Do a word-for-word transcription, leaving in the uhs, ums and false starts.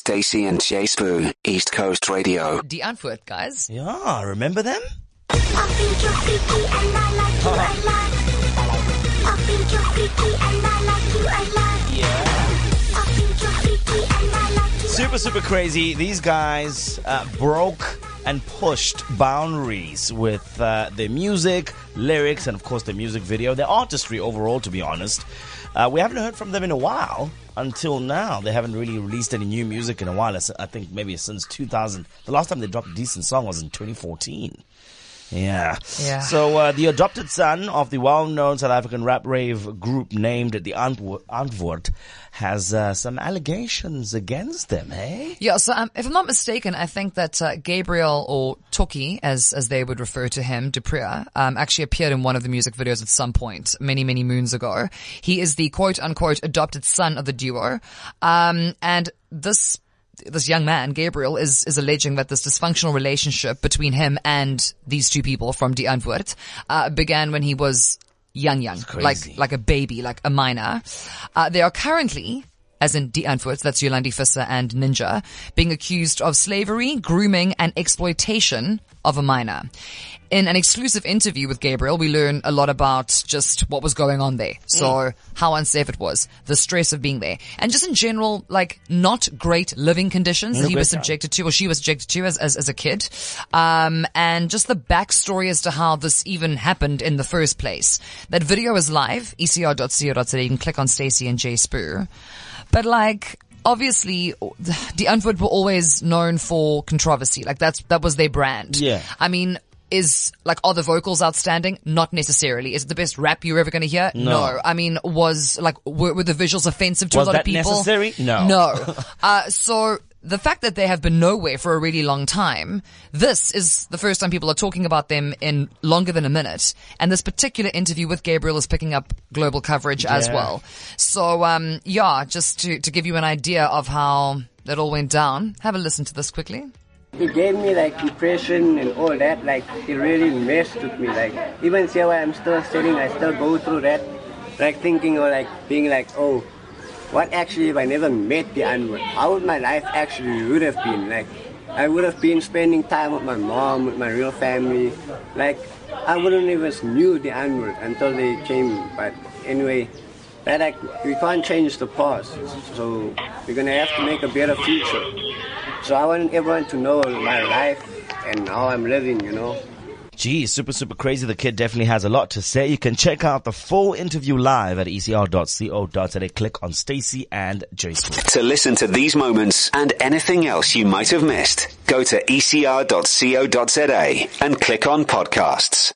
Stacey and Jay Spoo, East Coast Radio. Die Antwoord, guys. Yeah, remember them? I think you're freaky and I like you, I like. I think you're freaky and I like you, I like. Yeah. I think you're freaky and I like you. Super, super crazy. These guys uh, broke and pushed boundaries with uh, their music, lyrics, and of course their music video, their artistry overall, to be honest. Uh, we haven't heard from them in a while. Until now, they haven't really released any new music in a while. I think maybe since two thousand. The last time they dropped a decent song was in twenty fourteen. Yeah. Yeah. So uh, the adopted son of the well-known South African rap rave group named the Antwoord has uh, some allegations against them, eh? Yeah, so um, if I'm not mistaken, I think that uh, Gabriel, or Toki, as as they would refer to him, Dupriya, um, actually appeared in one of the music videos at some point, many, many moons ago. He is the quote-unquote adopted son of the duo. Um, and this this young man, Gabriel, is is alleging that this dysfunctional relationship between him and these two people from Die Antwoord uh, began when he was young, young, like like a baby, like a minor. Uh, they are currently, as in Die Antwoord, that's Yolandi Visser and Ninja, being accused of slavery, grooming, and exploitation of a minor. In an exclusive interview with Gabriel, we learn a lot about just what was going on there. So mm. how unsafe it was, the stress of being there, and just in general, like not great living conditions no that he was subjected to, or she was subjected to as, as, as a kid. Um, and just the backstory as to how this even happened in the first place. That video is live, e c r dot co dot za. You can click on Stacey and Jay Spoo. But like, obviously, Die Antwoord were always known for controversy. Like that's, that was their brand. Yeah. I mean, Is, like, are the vocals outstanding? Not necessarily. Is it the best rap you're ever going to hear? No. no. I mean, was, like, were, were the visuals offensive to was a lot that of people? necessary? No. No. uh, so, the fact that they have been nowhere for a really long time, this is the first time people are talking about them in longer than a minute. And this particular interview with Gabriel is picking up global coverage yeah. as well. So, um, yeah, just to, to give you an idea of how it all went down, have a listen to this quickly. It gave me like depression and all that, like it really messed with me, like even here where I'm still sitting, I still go through that, like thinking or like being like, oh, what actually if I never met the Antwoord, how would my life actually would have been, like I would have been spending time with my mom, with my real family, like I wouldn't even knew the Antwoord until they came, but anyway, that like, we can't change the past, so we're gonna have to make a better future. So I want everyone to know my life and how I'm living, you know. Gee, super, super crazy. The kid definitely has a lot to say. You can check out the full interview live at e c r dot co dot za. Click on Stacey and Jay Spoo. To listen to these moments and anything else you might have missed, go to e c r dot co dot za and click on podcasts.